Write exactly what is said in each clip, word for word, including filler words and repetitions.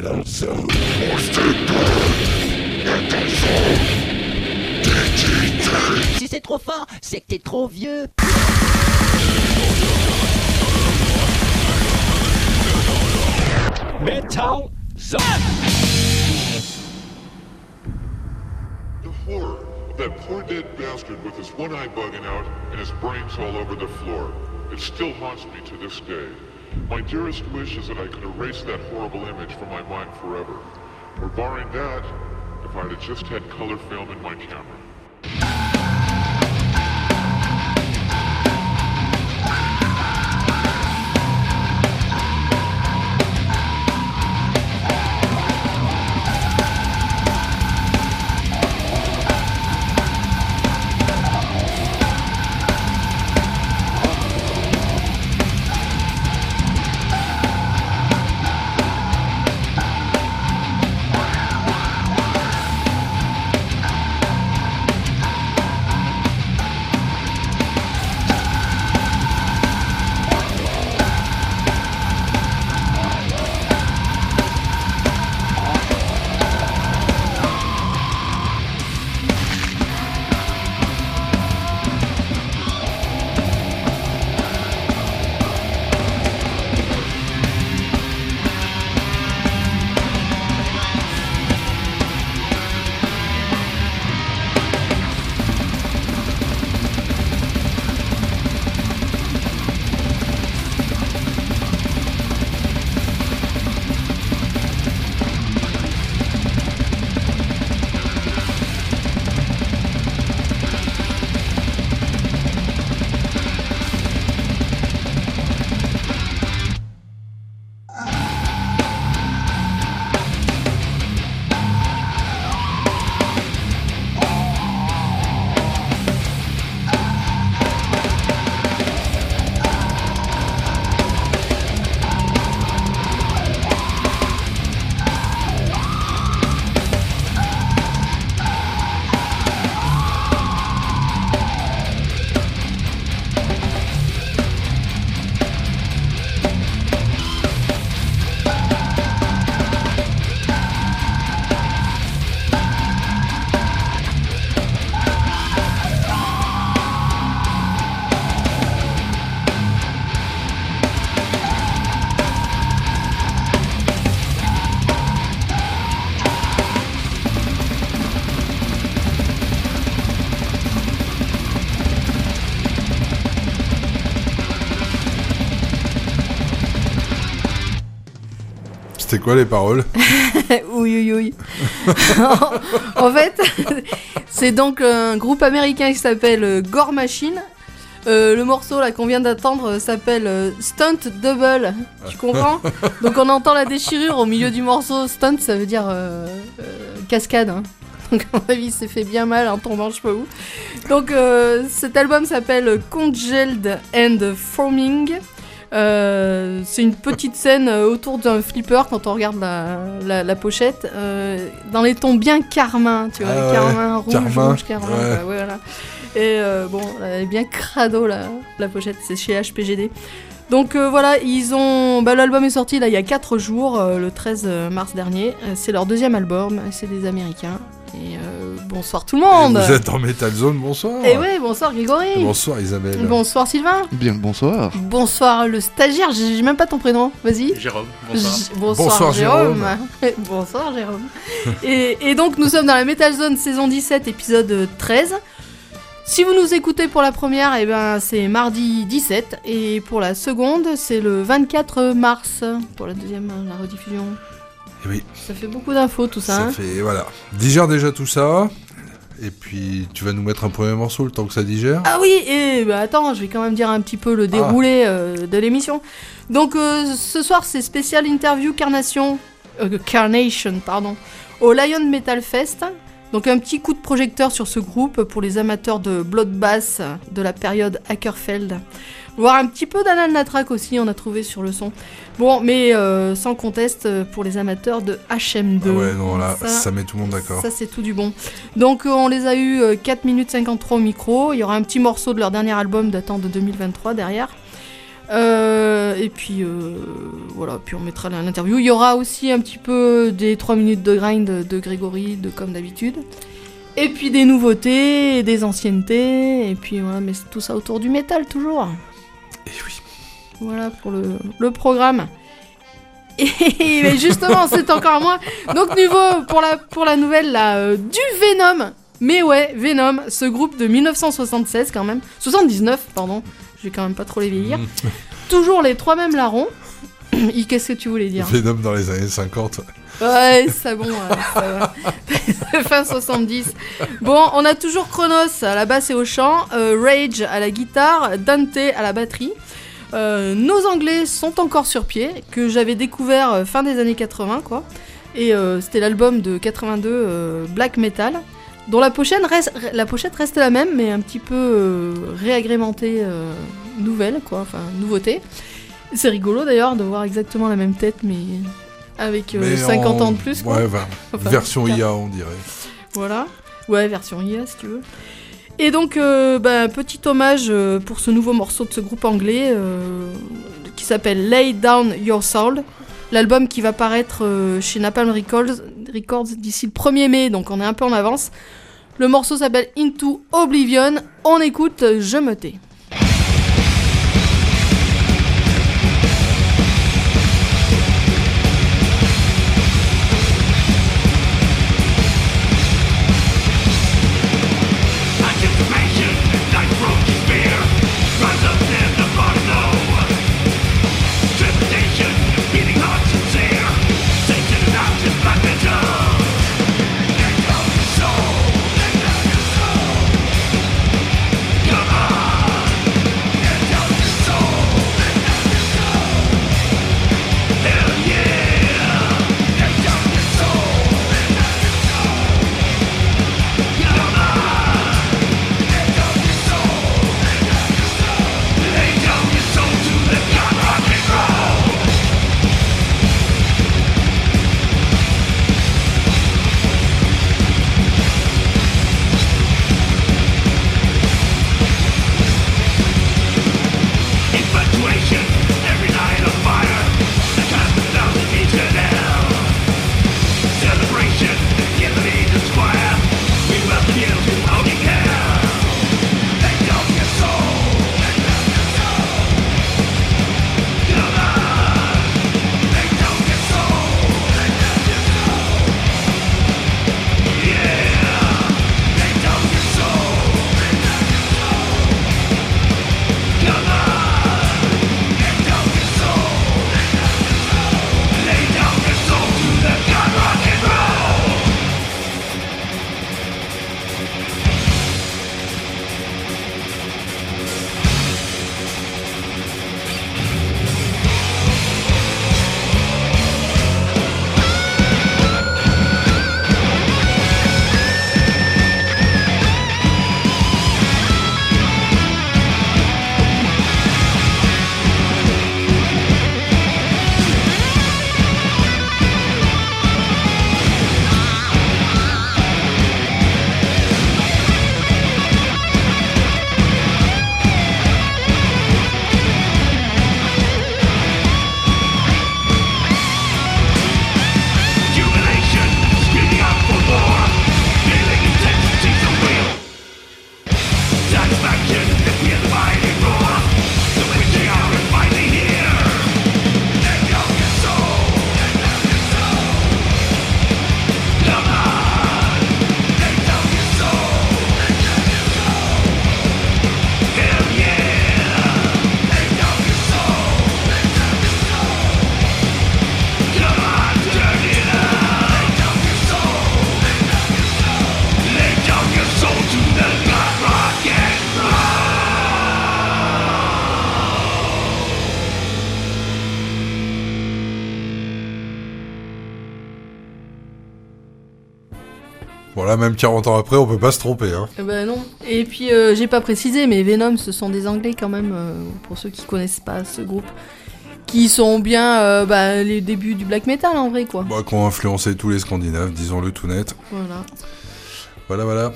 Metal Zone. Si c'est trop fort, c'est que t'es trop vieux. Metal Zone. The horror of that poor dead bastard with his one eye bugging out and his brains all over the floor. It still haunts me to this day. My dearest wish is that I could erase that horrible image from my mind forever. Or barring that, if I'd have just had color film in my camera. C'est quoi les paroles? Oui, oui, oui. En fait, c'est donc un groupe américain qui s'appelle Gore Machine. Euh, le morceau là qu'on vient d'attendre s'appelle euh, Stunt Double. Tu comprends? Donc on entend la déchirure au milieu du morceau. Stunt, ça veut dire euh, euh, cascade. Hein. Donc à mon avis, il s'est fait bien mal en tombant, je sais pas où. Donc euh, cet album s'appelle Congealed and Forming. Euh, c'est une petite scène autour d'un flipper quand on regarde la, la, la pochette, euh, dans les tons bien carmin, tu vois, ah ouais, carmin, rouge, carmin, rouge, carmin, ouais. Quoi, ouais, voilà. Et euh, bon, elle est bien crado la, la pochette, c'est chez H P G D. Donc euh, voilà, ils ont, bah, l'album est sorti là il y a quatre jours, euh, le treize mars dernier. C'est leur deuxième album, c'est des Américains. Et euh, bonsoir tout le monde. Et vous êtes en Metal Zone, bonsoir. Et ouais, bonsoir Grégory. Et bonsoir Isabelle. Bonsoir Sylvain. Bien, bonsoir. Bonsoir le stagiaire, j'ai même pas ton prénom, vas-y. Jérôme, bonsoir. J- bonsoir, bonsoir Jérôme. Jérôme. Bonsoir Jérôme. et, et donc nous sommes dans la Metal Zone saison dix-sept, épisode treize. Si vous nous écoutez pour la première, eh ben, c'est mardi dix-sept. Et pour la seconde, c'est le vingt-quatre mars. Pour la deuxième, la rediffusion. Et oui. Ça fait beaucoup d'infos tout ça. Ça hein. fait, voilà. Digère déjà tout ça. Et puis, tu vas nous mettre un premier morceau le temps que ça digère. Ah oui, et bah attends, je vais quand même dire un petit peu le déroulé ah. euh, de l'émission. Donc, euh, ce soir, c'est spécial interview Carnation, euh, Carnation, pardon, au Lion Metal Fest. Donc, un petit coup de projecteur sur ce groupe pour les amateurs de Bloodbath de la période Ackerfeld. Voir un petit peu d'Alan Latrak aussi, on a trouvé sur le son. Bon, mais euh, sans conteste pour les amateurs de H M deux. Ah ouais, non, là, ça, ça met tout le monde d'accord. Ça, c'est tout du bon. Donc, euh, on les a eu euh, quatre minutes cinquante-trois au micro. Il y aura un petit morceau de leur dernier album datant de deux mille vingt-trois derrière. Euh, et puis euh, voilà, puis on mettra l'interview. Il y aura aussi un petit peu des trois minutes de grind de Grégory, de comme d'habitude. Et puis des nouveautés, des anciennetés, et puis voilà, mais c'est tout ça autour du métal toujours. Et oui. Voilà pour le, le programme. Et mais justement, c'est encore moins. Donc nouveau pour la, pour la nouvelle là, euh, du Venom. Mais ouais, Venom, ce groupe de dix-neuf cent soixante-seize quand même. soixante-dix-neuf, pardon. Je vais quand même pas trop les vieillir. Mmh. Toujours les trois mêmes larrons. Qu'est-ce que tu voulais dire? Venom dans les années cinquante. Ouais, c'est bon. Ouais, ça va. Fin soixante-dix. Bon, on a toujours Chronos à la basse et au chant, euh, Rage à la guitare, Dante à la batterie. Euh, nos Anglais sont encore sur pied, que j'avais découvert euh, fin des années quatre-vingts, quoi. Et euh, c'était l'album de quatre-vingt-deux, euh, Black Metal, dont la pochette, reste, la pochette reste la même, mais un petit peu euh, réagrémentée, euh, nouvelle, quoi, enfin, nouveauté. C'est rigolo d'ailleurs de voir exactement la même tête, mais avec euh, mais cinquante en... ans de plus, quoi. Ouais, bah, enfin, version I A, on dirait. Voilà. Ouais, version I A, si tu veux. Et donc, euh, bah, petit hommage euh, pour ce nouveau morceau de ce groupe anglais euh, qui s'appelle Lay Down Your Soul, l'album qui va paraître euh, chez Napalm Records, Records d'ici le premier mai, donc on est un peu en avance. Le morceau s'appelle Into Oblivion. On écoute Je me tais. Voilà, même quarante ans après, on peut pas se tromper. Hein. Eh ben non. Et puis, euh, j'ai pas précisé, mais Venom, ce sont des Anglais quand même, euh, pour ceux qui connaissent pas ce groupe, qui sont bien euh, bah, les débuts du black metal en vrai, quoi. Bah, qui ont influencé tous les Scandinaves, disons-le tout net. Voilà. Voilà, voilà.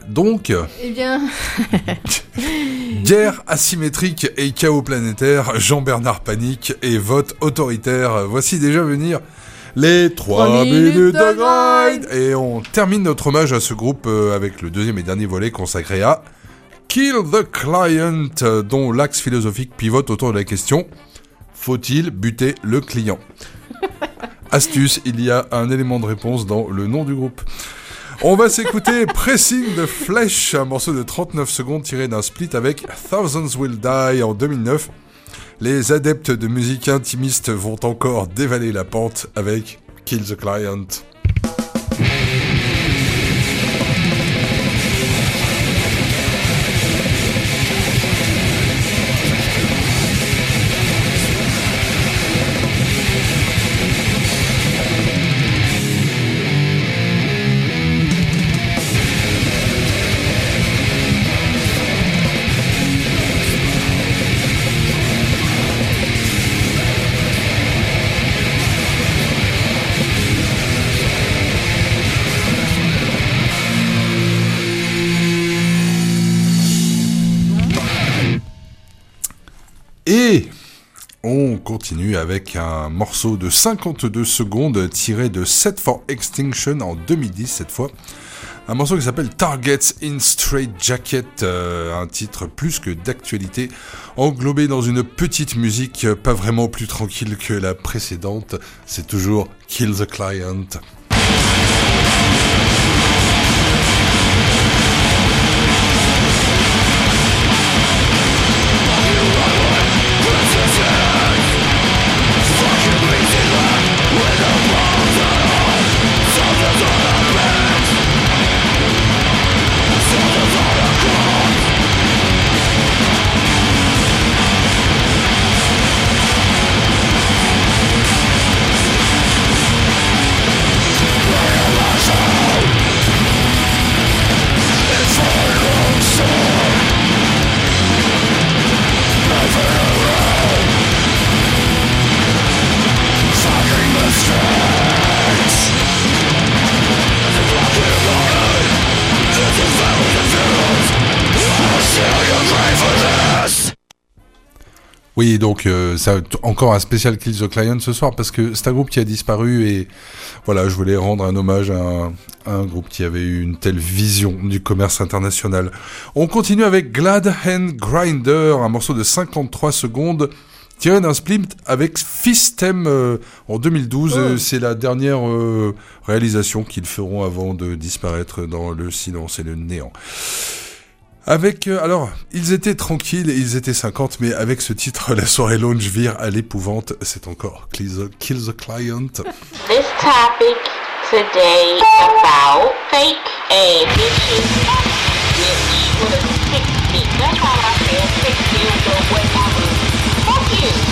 Donc, Eh bien, guerre asymétrique et chaos planétaire, Jean-Bernard panique et vote autoritaire. Voici déjà venir les trois minutes de grind. Et on termine notre hommage à ce groupe euh, avec le deuxième et dernier volet consacré à Kill the Client, euh, dont l'axe philosophique pivote autour de la question: faut-il buter le client? Astuce, il y a un élément de réponse dans le nom du groupe. On va s'écouter Pressing the Flesh, un morceau de trente-neuf secondes tiré d'un split avec Thousands Will Die en deux mille neuf. Les adeptes de musique intimiste vont encore dévaler la pente avec Kill the Client. Et on continue avec un morceau de cinquante-deux secondes tiré de Set for Extinction en deux mille dix cette fois. Un morceau qui s'appelle Targets in Straight Jacket, euh, un titre plus que d'actualité, englobé dans une petite musique pas vraiment plus tranquille que la précédente. C'est toujours Kill the Client. Oui, donc euh, ça encore un spécial Kill the Client ce soir parce que c'est un groupe qui a disparu et voilà, je voulais rendre un hommage à un, à un groupe qui avait eu une telle vision du commerce international. On continue avec Glad Hand Grinder, un morceau de cinquante-trois secondes tiré d'un split avec Fistem euh, en deux mille douze. Oh. Euh, c'est la dernière euh, réalisation qu'ils feront avant de disparaître dans le silence et le néant. Avec, euh, alors, ils étaient tranquilles et ils étaient cinquante, mais avec ce titre, la soirée lounge vire à l'épouvante. C'est encore Kill the, Kill the Client. This topic today about fake ass bitches. Bitch with a six feet. That's all I said. Six feet or whatever. Fuck you.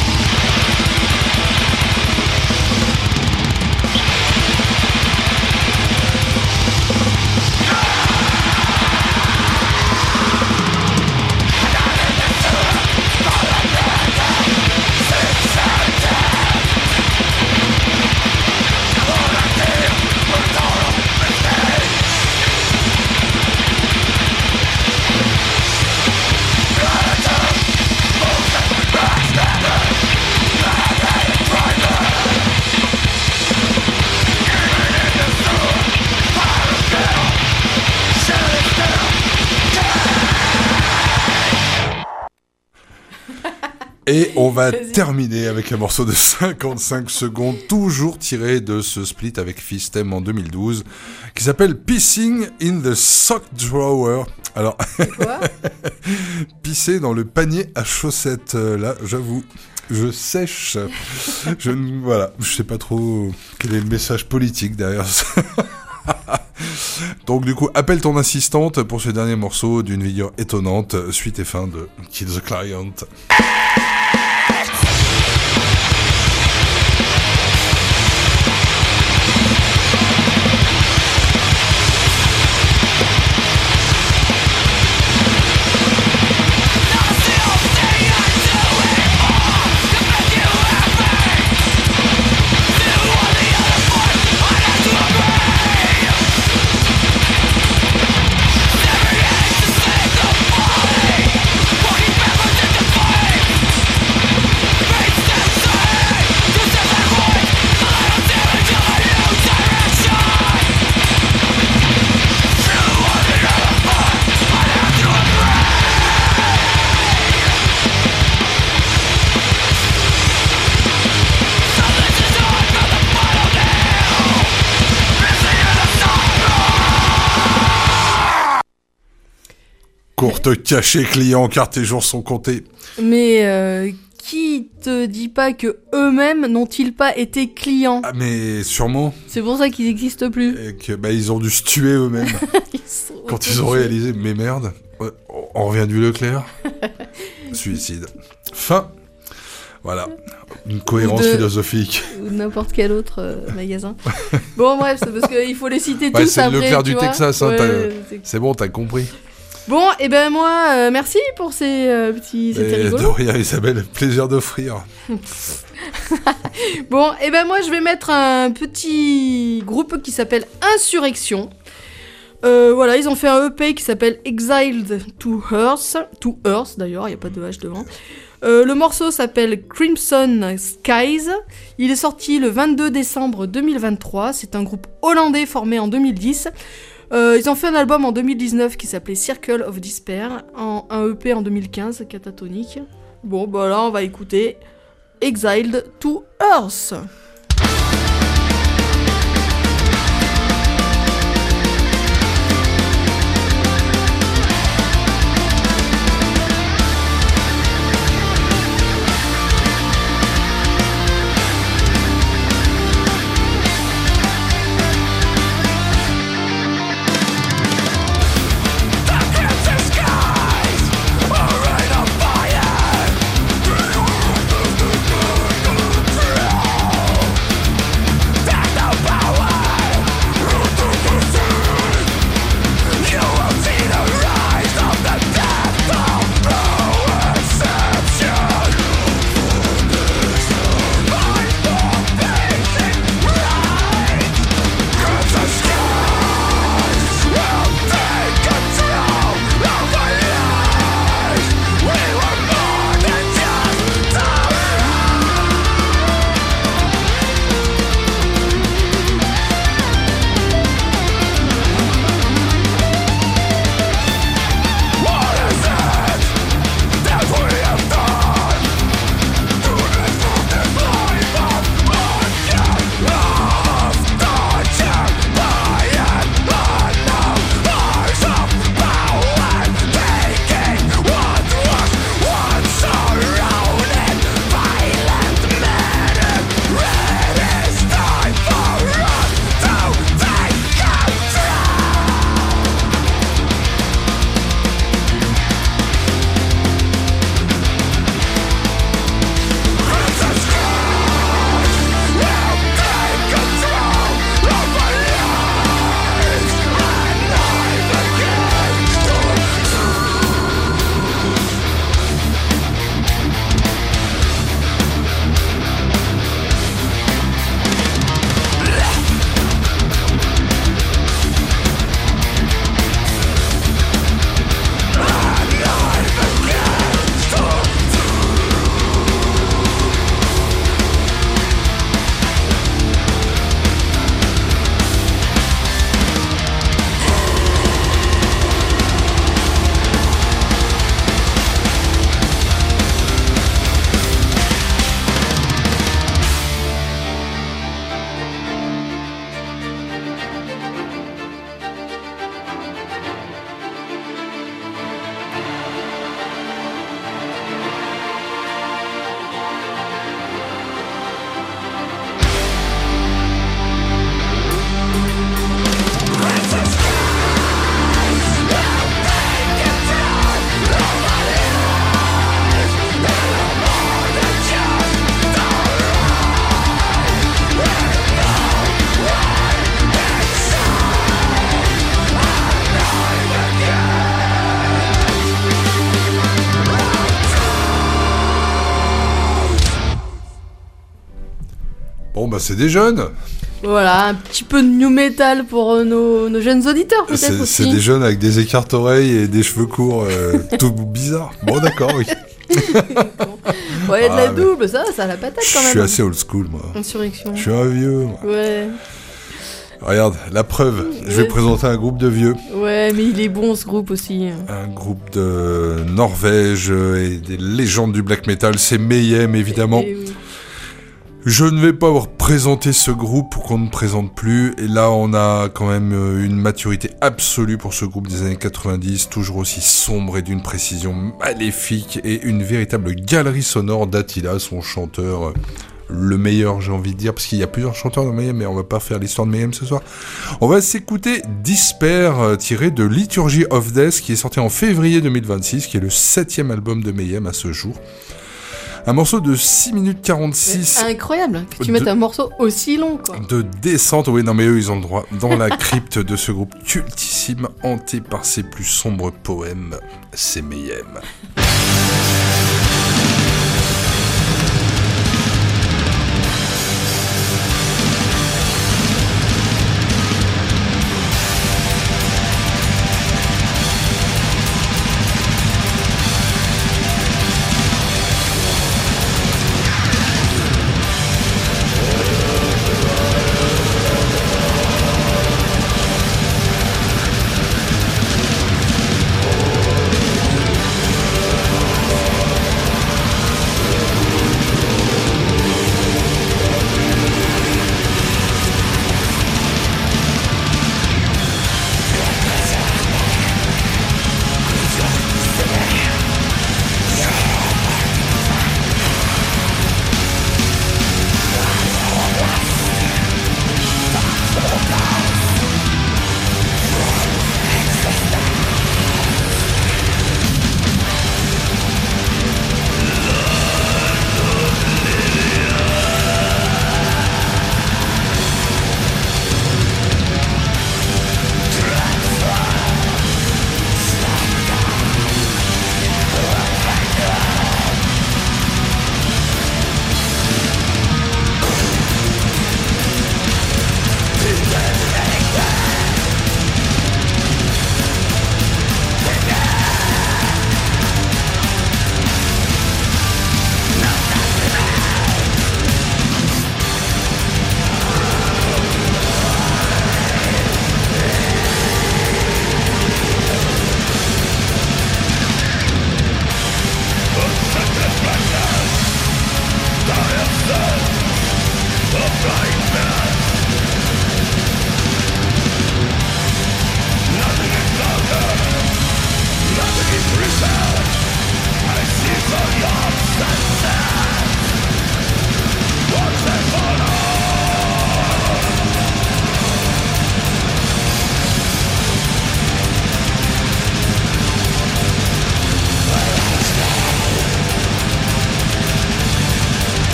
Et on va terminer avec un morceau de cinquante-cinq secondes, toujours tiré de ce split avec Fistem en deux mille douze, qui s'appelle Pissing in the Sock Drawer. Alors, quoi pisser dans le panier à chaussettes. Là, j'avoue, je sèche. Je ne, voilà, je sais pas trop quel est le message politique derrière ça. Donc du coup, appelle ton assistante pour ce dernier morceau d'une vigueur étonnante, suite et fin de Kill the Client. Never Cours te cacher, client, car tes jours sont comptés. Mais euh, qui te dit pas que eux-mêmes n'ont-ils pas été clients? Ah, mais sûrement. C'est pour ça qu'ils n'existent plus. Et que, bah, ils ont dû se tuer eux-mêmes. Ils sont Quand ils ont réalisé, mais merde, on revient du Leclerc. Suicide. Fin. Voilà. Une cohérence Ou de- philosophique. Ou n'importe quel autre euh, magasin. Bon, bref, c'est parce qu'il faut les citer Ouais, tous c'est après. le Leclerc tu du vois. Texas, hein, Ouais, t'as- c'est- C'est bon, t'as compris. Bon, et ben moi, euh, merci pour ces euh, petits. C'était Et de rigolo. rien, Isabelle, plaisir d'offrir. Bon, et ben moi, je vais mettre un petit groupe qui s'appelle Insurrection. Euh, voilà, ils ont fait un E P qui s'appelle Exiled to Earth. To Earth, d'ailleurs, il n'y a pas de H devant. Euh, le morceau s'appelle Crimson Skies. Il est sorti le vingt-deux décembre deux mille vingt-trois. C'est un groupe hollandais formé en deux mille dix. Euh, ils ont fait un album en deux mille dix-neuf qui s'appelait Circle of Despair. En, un E P en deux mille quinze, catatonique. Bon, bah là, on va écouter Exiled to Earth. Bon, bah, c'est des jeunes. Voilà, un petit peu de new metal pour euh, nos, nos jeunes auditeurs, peut-être C'est aussi. c'est des jeunes avec des écartes-oreilles et des cheveux courts, euh, tout bizarre. Bon, d'accord, oui. Ouais, de la Ah, mais- double, ça, ça a la patate Je quand même. suis assez old school, moi. Insurrection. Je suis un vieux, moi. Ouais, Regarde, la preuve. Je vais Ouais. présenter un groupe de vieux. ouais, mais il est bon ce groupe aussi. Un groupe de Norvège et des légendes du black metal. C'est Mayhem, évidemment. Et oui. Je ne vais pas vous présenter ce groupe qu'on ne présente plus, et là on a quand même une maturité absolue pour ce groupe des années quatre-vingt-dix, toujours aussi sombre et d'une précision maléfique, et une véritable galerie sonore d'Attila, son chanteur, le meilleur j'ai envie de dire, parce qu'il y a plusieurs chanteurs de Mayhem, mais on va pas faire l'histoire de Mayhem ce soir. On va s'écouter Despair, tiré de Liturgy of Death, qui est sorti en février deux mille vingt-six, qui est le septième album de Mayhem à ce jour. Un morceau de six minutes quarante-six. C'est incroyable que tu de... mettes un morceau aussi long, quoi. De descente, oui, non mais eux, ils ont le droit. Dans la crypte de ce groupe cultissime, hanté par ses plus sombres poèmes, c'est Mayhem.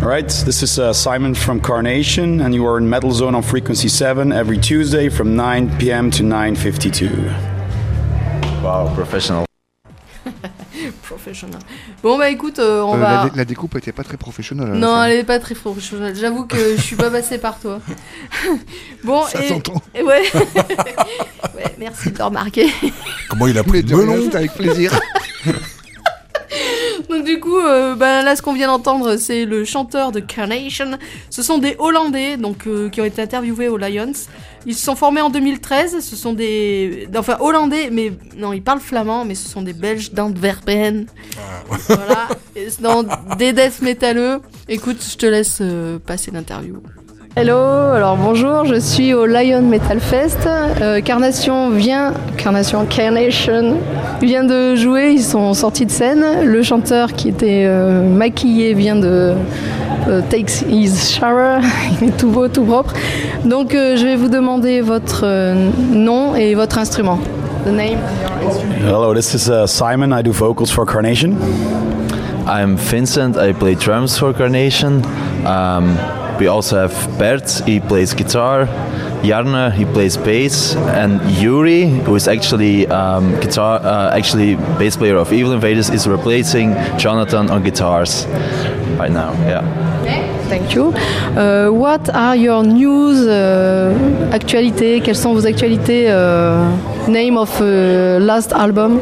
All right, this is uh, Simon from Carnation, and you are in Metal Zone on Frequency seven every Tuesday from nine p.m. to nine fifty-two. Wow, professional. Professionnel. Bon bah écoute, euh, on Euh, va... la, la découpe était pas très professionnelle. Non, ça. elle est pas très professionnelle. J'avoue que je suis pas passée par toi. Bon, Ça et... s'entend. et ouais. Ouais, merci de le remarquer. Comment il a pris Mais le de rien, melon? c'était avec plaisir. Donc du coup, euh, bah, là ce qu'on vient d'entendre, c'est le chanteur de Carnation. Ce sont des Hollandais, donc euh, qui ont été interviewés aux Lions. Ils se sont formés en deux mille treize. Ce sont des, enfin Hollandais, mais non, ils parlent flamand, mais ce sont des Belges d'Antwerpen. Voilà, et c'est dans des death métalleux. Écoute, je te laisse euh, passer l'interview. Hello, alors bonjour, je suis au Lion Metal Fest. Euh, Carnation vient, Carnation, Carnation vient de jouer, ils sont sortis de scène. Le chanteur qui était euh, maquillé vient de euh, take his shower, il est tout beau, tout propre. Donc euh, je vais vous demander votre euh, nom et votre instrument. The name and your instrument. Hello, this is uh, Simon. I do vocals for Carnation. I'm Vincent. I play drums for Carnation. Um, we also have Bert. He plays guitar. Jarne, he plays bass, and Yuri, who is actually um, guitar, uh, actually bass player of Evil Invaders, is replacing Jonathan on guitars right now. Yeah. Thank you. Uh, what are your news, uh, actualités? Quelles sont vos actualités? Uh, name of uh, last album?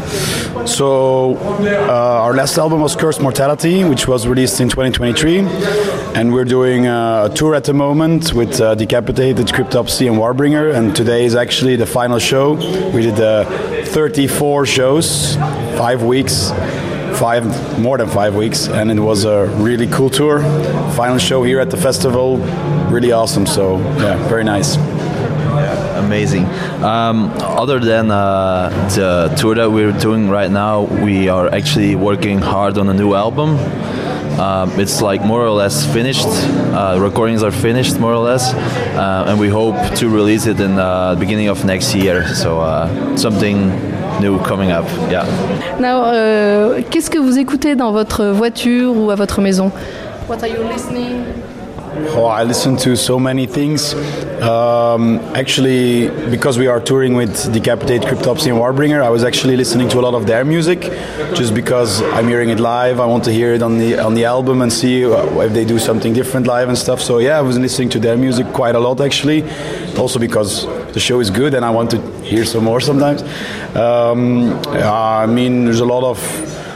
So, uh, our last album was Cursed Mortality, which was released in twenty twenty-three, and we're doing uh, a tour at the moment with uh, Decapitated, Cryptopsy, and Warbringer, and today is actually the final show. We did uh, thirty-four shows, five weeks, five more than five weeks, and it was a really cool tour. Final show here at the festival, really awesome. So, yeah, very nice. Amazing. Um, other than uh, the tour that we're doing right now, we are actually working hard on a new album. Um, it's like more or less finished. Uh, recordings are finished more or less, uh, and we hope to release it in the uh, beginning of next year. So uh, something new coming up. Yeah. Now, euh, qu'est-ce que vous écoutez dans votre voiture ou à votre maison? What are you listening? Oh, I listen to so many things. Um, actually, because we are touring with Decapitate, Cryptopsy, and Warbringer, I was actually listening to a lot of their music, just because I'm hearing it live. I want to hear it on the on the album and see if they do something different live and stuff. So yeah, I was listening to their music quite a lot actually. Also because the show is good and I want to hear some more sometimes. Um, I mean, there's a lot of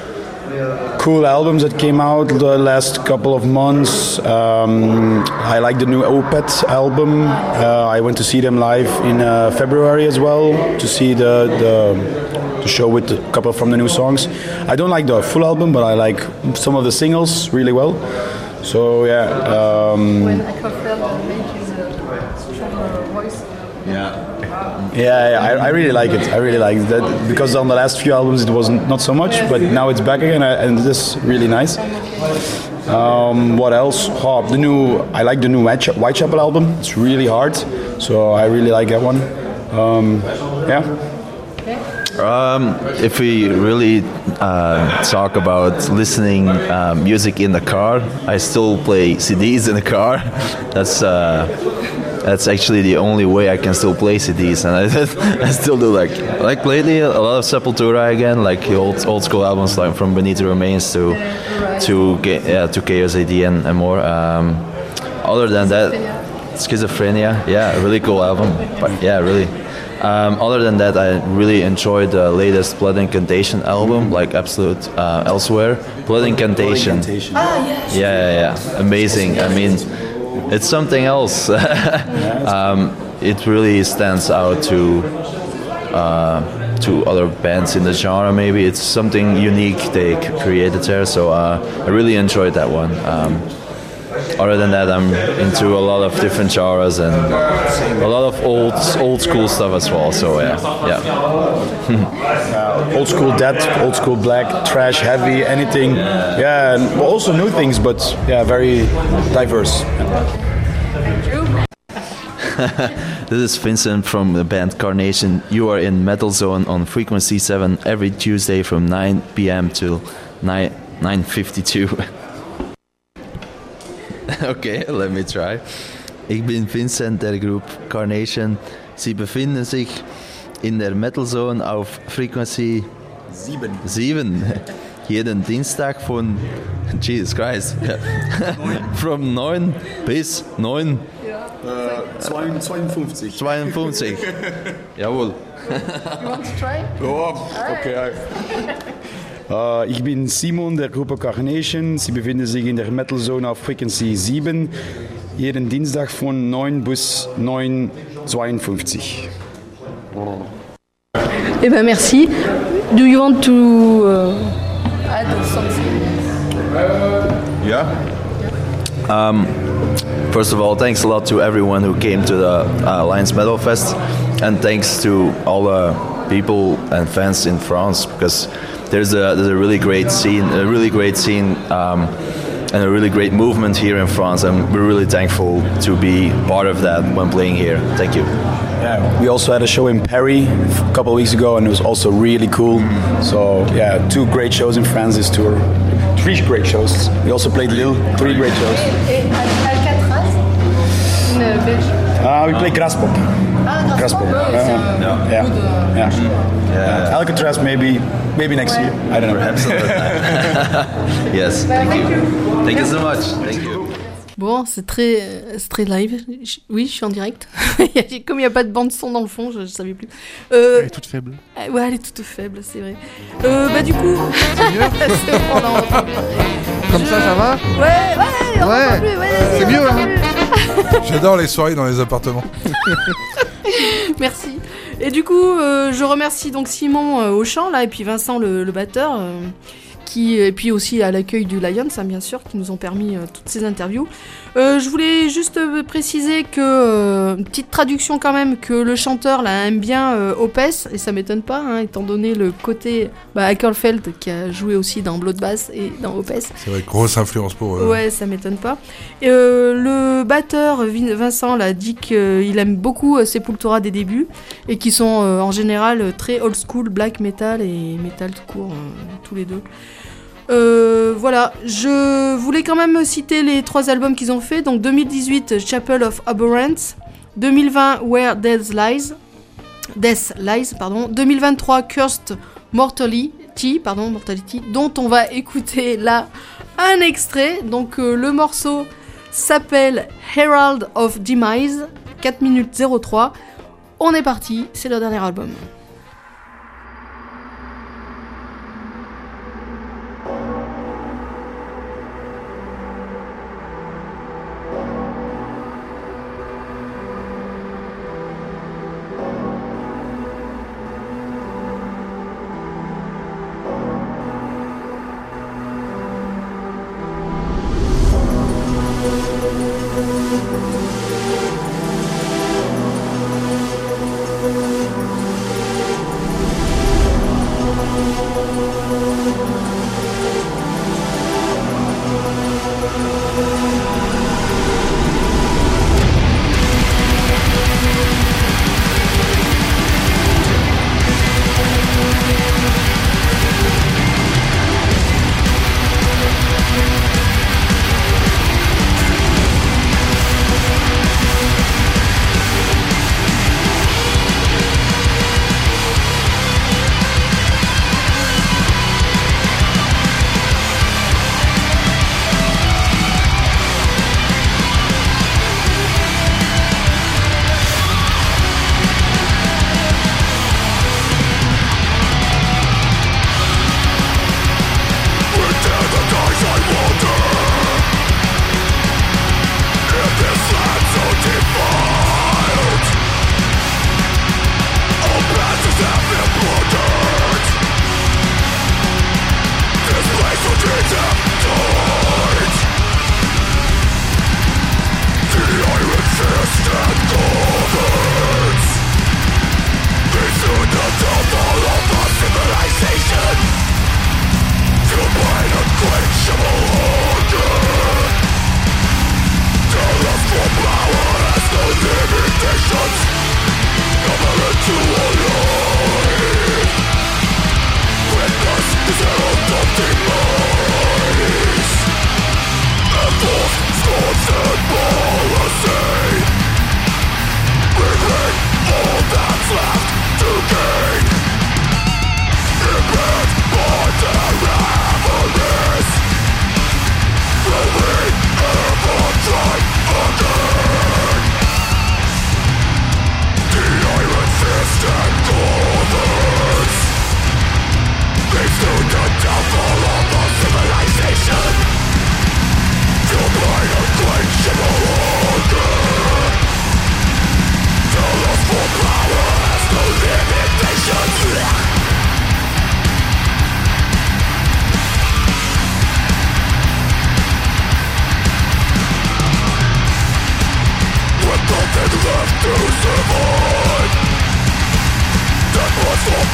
cool albums that came out the last couple of months. Um, I like the new Opeth album. Uh, I went to see them live in uh, February as well to see the, the the show with a couple from the new songs. I don't like the full album, but I like some of the singles really well. So yeah. Um, When Ackerfeld makes a stronger voice. Yeah. Yeah, yeah, I, I really like it. I really like that because on the last few albums it wasn't not so much, but now it's back again, and this is really nice. Um, what else? Oh, the new. I like the new Whitech- Whitechapel album. It's really hard, so I really like that one. Um, yeah. Um, if we really uh, talk about listening uh, music in the car, I still play C Ds in the car. That's uh, that's actually the only way I can still play C Ds, and I, I still do like like lately a lot of Sepultura again, like the old old school albums like from Beneath the Remains to to yeah, to Chaos A D and, and more. Um, other than that, Schizophrenia, yeah, a really cool album, but yeah, really. Um, other than that, I really enjoyed the latest Blood Incantation album, like Absolute uh, Elsewhere. Blood Incantation. Ah, yes. Yeah, yeah, yeah. Amazing. I mean, it's something else. um, it really stands out to uh, to other bands in the genre. Maybe it's something unique they c- created there. So uh, I really enjoyed that one. Um, Other than that, I'm into a lot of different genres and a lot of old old school stuff as well. So yeah, yeah. uh, old school death, old school black, trash, heavy, anything. Yeah, and also new things, but yeah, very diverse. This is Vincent from the band Carnation. You are in Metal Zone on Frequency seven every Tuesday from nine p.m. till nine nine fifty-two. Okay, let me try. Ich bin Vincent der Group Carnation. Sie befinden sich in der Metal Zone auf Frequency sieben. sieben. Jeden Dienstag von Jesus Christ. From neun bis neun. Äh, zweiundfünfzig. zweiundfünfzig. Jawohl. You want to try? Oh, okay. Äh, ich bin Simon der Gruppe Carnation. Sie befinden sich in der Metal Zone auf Frequency sieben. Jeden Dienstag von neun bis neun Uhr zweiundfünfzig. Eh ben merci. Do you want to uh, add something? Yeah. Um, first of all, thanks a lot to everyone who came to the uh, Lions Metal Fest, and thanks to all the people and fans in France, because there's a there's a really great scene, a really great scene, um, and a really great movement here in France, and we're really thankful to be part of that when playing here. Thank you. Yeah, we also had a show in Paris a couple of weeks ago, and it was also really cool. So yeah, two great shows in France this tour. Three great shows. We also played Lille. Three great shows. Et Alcatraz in uh, Belgium. Uh, we played Graspop. Ah, Graspop. Graspop. It's Yeah. a Yeah. good, uh, Yeah. Yeah. Uh, Alcatraz maybe maybe next Ouais. year. I don't know. Perhaps another time. Yes. Thank you. Thank you so much. Thank you. Bon, c'est très, euh, c'est très live. Je- oui, je suis en direct. Comme il n'y a pas de bande son dans le fond, je ne savais plus. Euh, Elle est toute faible. ah, ouais, elle est toute faible, c'est vrai. Euh, bah du coup, c'est bon, là, on entend plus. Comme Je- ça, ça va Ouais, ouais, on Ouais. entend plus, ouais, vas-y, C'est on mieux, entend hein. plus. J'adore les soirées dans les appartements. Merci. Et du coup, euh, je remercie donc Simon euh, au chant là, et puis Vincent le, le batteur, euh, qui et puis aussi à l'accueil du Lions, hein, bien sûr, qui nous ont permis euh, toutes ces interviews. Euh, je voulais juste euh, préciser que euh, une petite traduction quand même, que le chanteur là aime bien euh, Opeth, et ça m'étonne pas, hein, étant donné le côté bah, Akerfeld qui a joué aussi dans Bloodbath et dans Opeth. C'est vrai, grosse influence pour eux. Ouais, ça m'étonne pas. Et, euh, le batteur Vin- Vincent l'a dit qu'il aime beaucoup euh, Sepultura des débuts et qui sont euh, en général euh, très old school, black metal et metal tout court, euh, tous les deux. Euh, voilà, je voulais quand même citer les trois albums qu'ils ont fait. Donc deux mille dix-huit, Chapel of Abhorrence, deux mille vingt, Where Death Lies, Death Lies, pardon, deux mille vingt-trois, Cursed Mortality, pardon, Mortality, dont on va écouter là un extrait. Donc euh, le morceau s'appelle Herald of Demise, quatre minutes zéro trois. On est parti, c'est leur dernier album.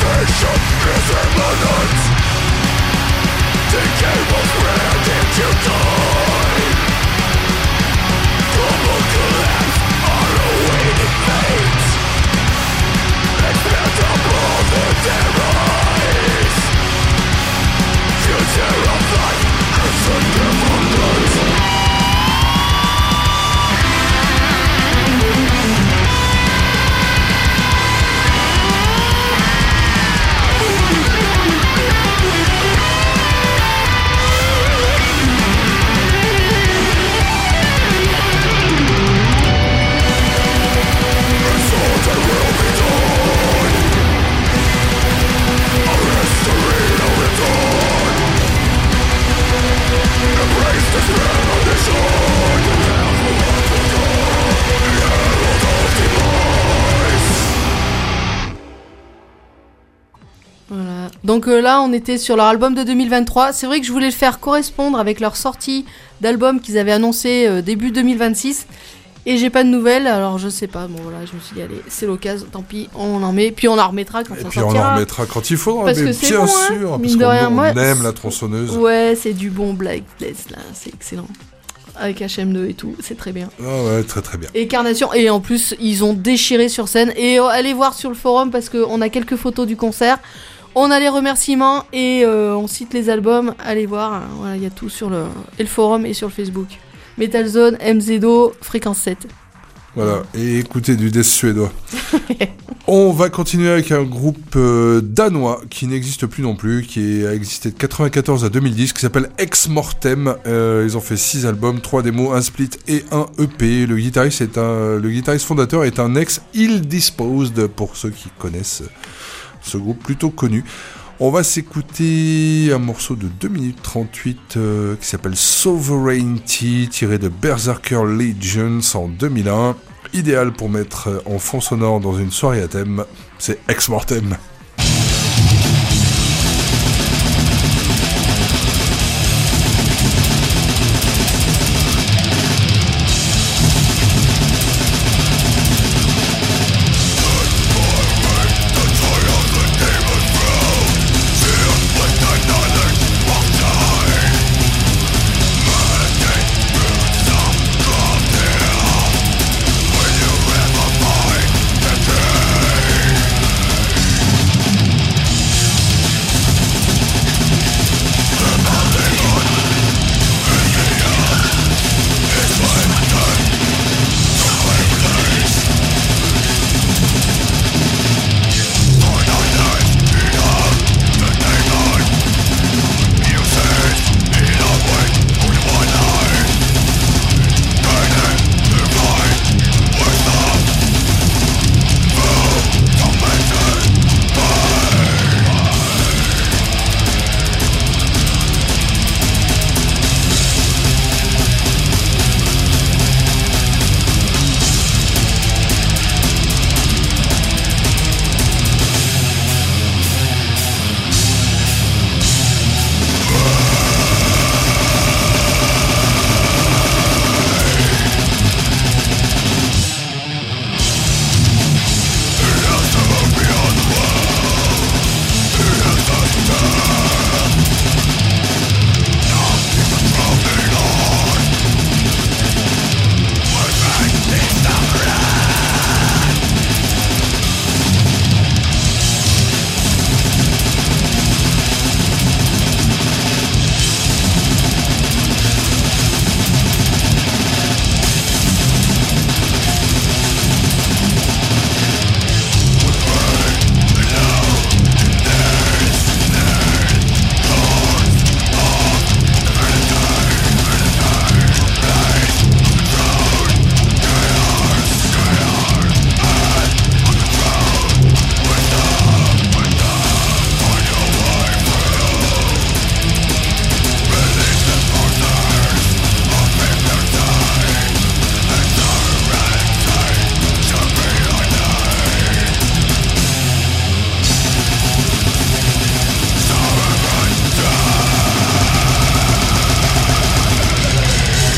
Donc euh, là, on était sur leur album de deux mille vingt-trois. C'est vrai que je voulais le faire correspondre avec leur sortie d'album qu'ils avaient annoncé euh, début deux mille vingt-six. Et j'ai pas de nouvelles, alors je sais pas. Bon voilà, je me suis dit, allez, c'est l'occasion, tant pis, on en met. Puis on en remettra quand et ça puis sortira. on en remettra quand il faudra, parce mais que c'est bien bon, sûr, hein, parce mine de qu'on rien, on moi, aime la tronçonneuse. Ouais, c'est du bon Black Death là, c'est excellent. Avec H M deux et tout, c'est très bien. Ah ouais, très très bien. Et Carnation, et en plus, ils ont déchiré sur scène. Et euh, allez voir sur le forum parce qu'on a quelques photos du concert. On a les remerciements et euh, on cite les albums. Allez voir, hein, voilà, il y a tout sur le, et le forum et sur le Facebook. Metal Zone, M Z O, Fréquence sept. Voilà, et écoutez du death suédois. On va continuer avec un groupe euh, danois qui n'existe plus non plus, qui a existé de quatre-vingt-quatorze à deux mille dix, qui s'appelle Ex Mortem. Euh, ils ont fait six albums, trois démos, un split et un E P. Le guitariste, est un, le guitariste fondateur est un ex Ill Disposed, pour ceux qui connaissent ce groupe plutôt connu. On va s'écouter un morceau de deux minutes trente-huit euh, qui s'appelle Sovereignty, tiré de Berserker Legions en deux mille un. Idéal pour mettre en fond sonore dans une soirée à thème, c'est Ex Mortem.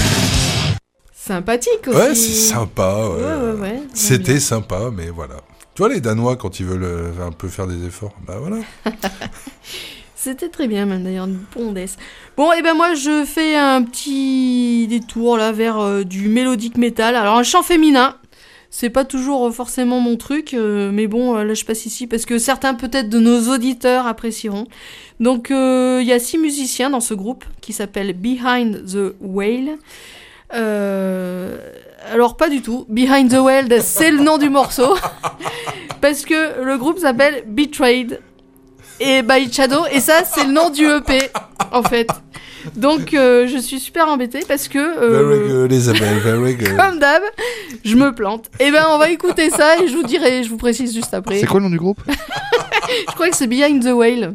Sympathique aussi. Ouais, c'est sympa. Ouais. Ouais, ouais, ouais. C'était sympa, mais voilà. Tu vois les Danois quand ils veulent euh, un peu faire des efforts, bah voilà. C'était très bien, même d'ailleurs, une pondesse. Bon, et ben moi, je fais un petit détour là vers euh, du mélodique metal. Alors, un chant féminin, c'est pas toujours euh, forcément mon truc, euh, mais bon, euh, là, je passe ici parce que certains, peut-être, de nos auditeurs apprécieront. Donc, il euh, y a six musiciens dans ce groupe qui s'appelle Behind the Whale. Euh, alors, pas du tout. Behind the Whale, c'est le nom du morceau. Parce que le groupe s'appelle Betrayed. Et by Shadow, et ça c'est le nom du E P en fait. Donc euh, je suis super embêtée parce que euh, Very good, Isabelle, very good. Comme d'hab, je me plante. Et ben on va écouter ça et je vous dirai, je vous précise juste après. C'est quoi le nom du groupe? Je crois que c'est Behind the Whale.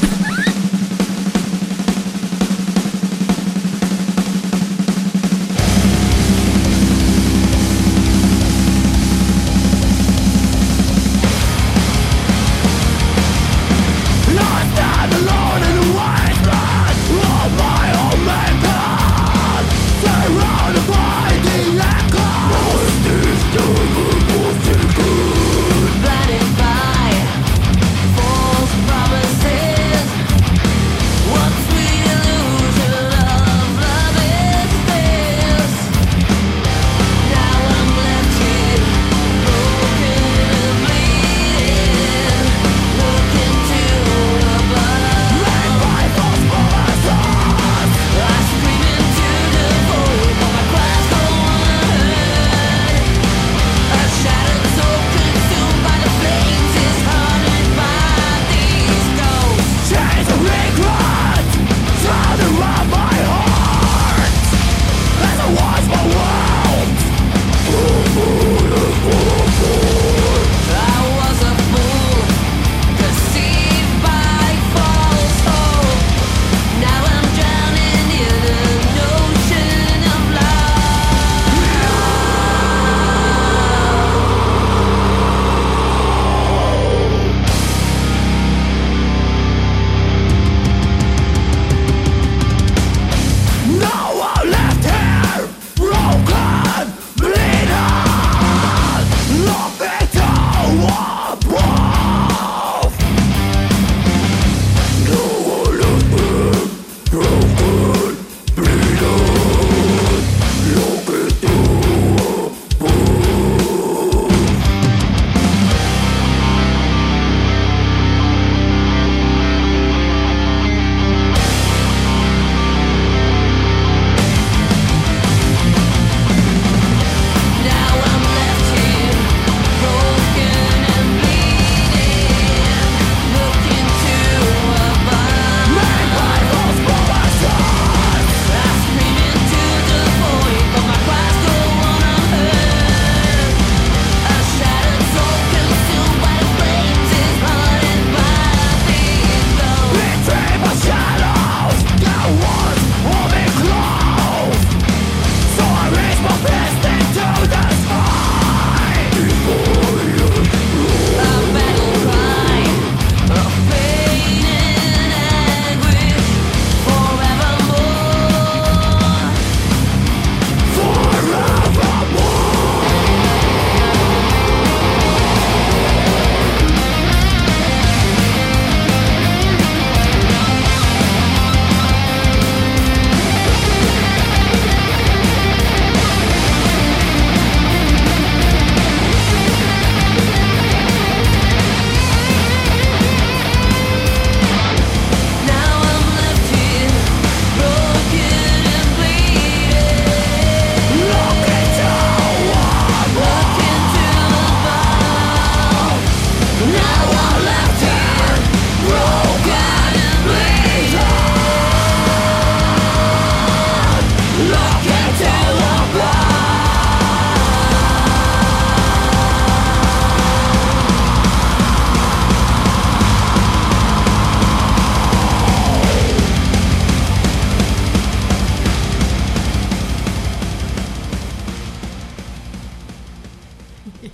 Blinded by false promises.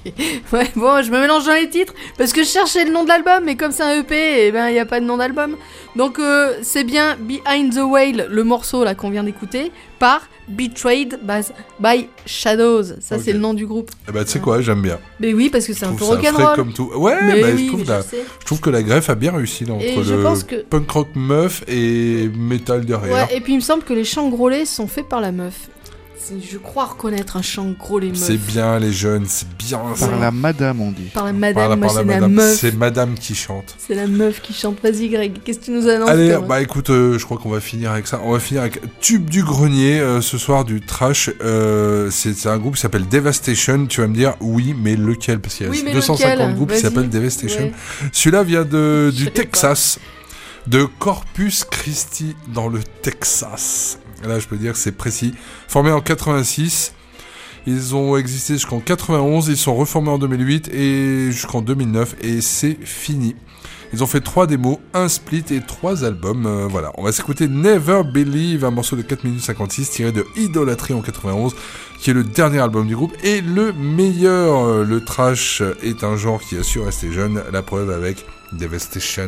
Ouais, bon, je me mélange dans les titres parce que je cherchais le nom de l'album, mais comme c'est un E P, eh ben, il n'y a pas de nom d'album. Donc, euh, c'est bien Behind the Whale, le morceau là qu'on vient d'écouter, par Betrayed by, by Shadows. Ça, Ok. c'est le nom du groupe. Eh ben, tu sais quoi, j'aime bien. Mais oui, parce que c'est Je un peu trouve ça frais rock'n'roll. comme tout. Ouais, Mais bah, oui, je, trouve mais la- je sais. je trouve que la greffe a bien réussi là, entre Et je le pense que- punk rock meuf et métal derrière. Ouais, et puis il me semble que les chants grôlés sont faits par la meuf. C'est- Je crois reconnaître un chant grôlé meuf. C'est bien les jeunes, c'est bien ça. Par la madame, on dit. Par la madame, Par la- moi par la c'est la madame. meuf. C'est madame qui chante. C'est la meuf qui chante. Vas-y Greg, qu'est-ce que tu nous annonces Allez, toi bah écoute, euh, je crois qu'on va finir avec ça. On va finir avec Tube du Grenier, euh, ce soir du trash. Euh, c'est c'est un groupe qui s'appelle Devastation. Tu vas me dire, oui, mais lequel? Parce qu'il y a Oui, mais deux cent cinquante lequel groupes qui Vas-y. s'appellent Devastation. Ouais. Celui-là vient de, Je du savais pas. Texas, de Corpus Christi, dans le Texas. Et là, je peux dire que c'est précis. Formé en quatre-vingt-six, ils ont existé jusqu'en quatre-vingt-onze, ils sont reformés en deux mille huit et jusqu'en deux mille neuf, et c'est fini. Ils ont fait trois démos, un split et trois albums. Euh, voilà, on va s'écouter Never Believe, un morceau de quatre minutes cinquante-six tiré de Idolatry en quatre-vingt-onze, qui est le dernier album du groupe et le meilleur. Euh, Le trash est un genre qui a su rester jeune, la preuve avec Devastation.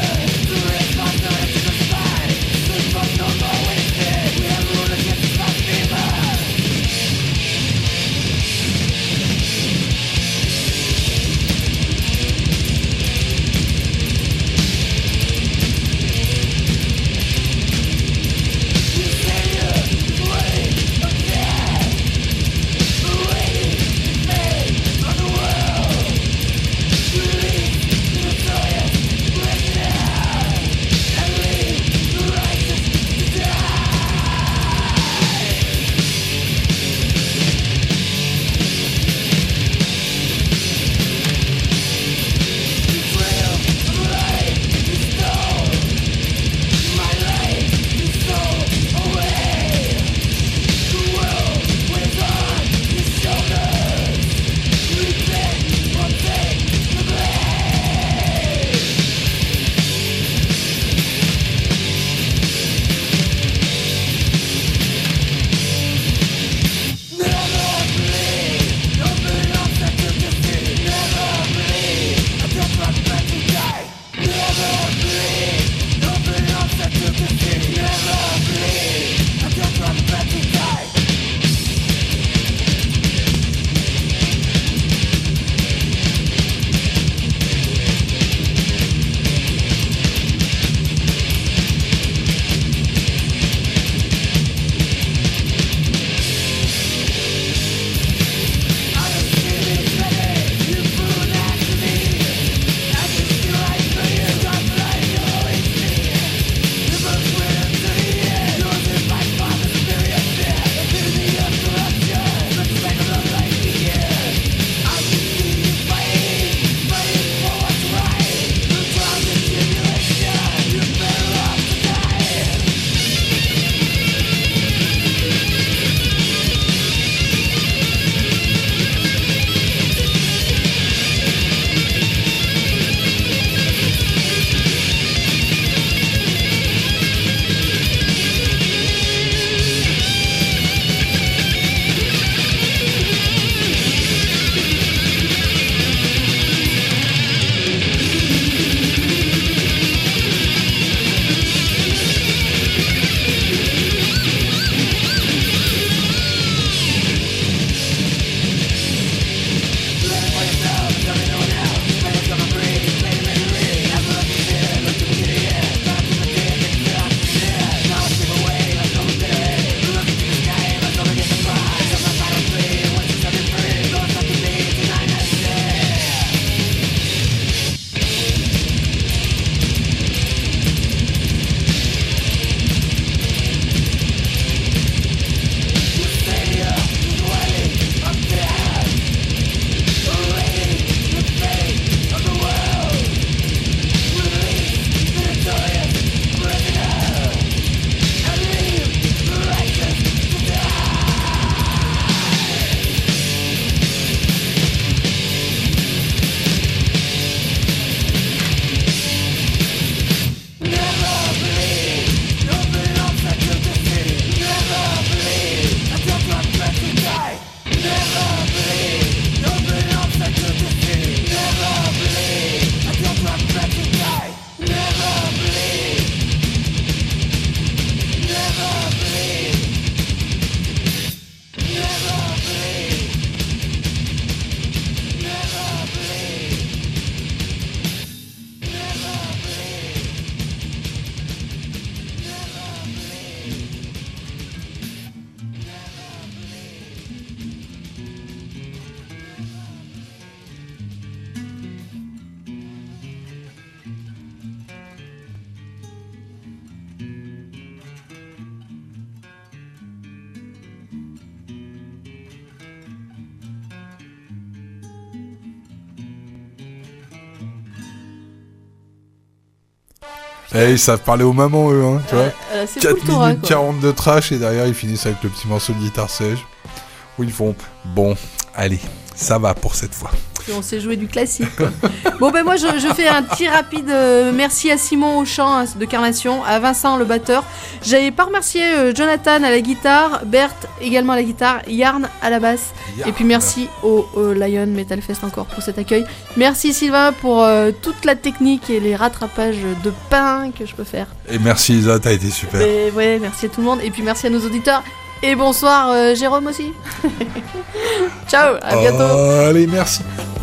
We're Eh, ils savent parler aux mamans, eux, hein, tu vois. Euh, c'est quatre fou le Torah, minutes quoi. quarante de trash et derrière ils finissent avec le petit morceau de guitare sèche. Où ils font bon, allez, ça va pour cette fois. Et on s'est joué du classique, quoi. Bon, ben moi, je, je fais un petit rapide euh, merci à Simon au chant hein, de Carnation, à Vincent le batteur. J'avais pas remercié euh, Jonathan à la guitare, Berthe également à la guitare, Yarn à la basse. Yarn. Et puis merci au, au Lion Metal Fest encore pour cet accueil. Merci Sylvain pour euh, toute la technique et les rattrapages de pain que je peux faire. Et merci Isa, t'as été super. Et ouais, merci à tout le monde. Et puis merci à nos auditeurs. Et bonsoir euh, Jérôme aussi. Ciao, à bientôt. Oh, allez, merci.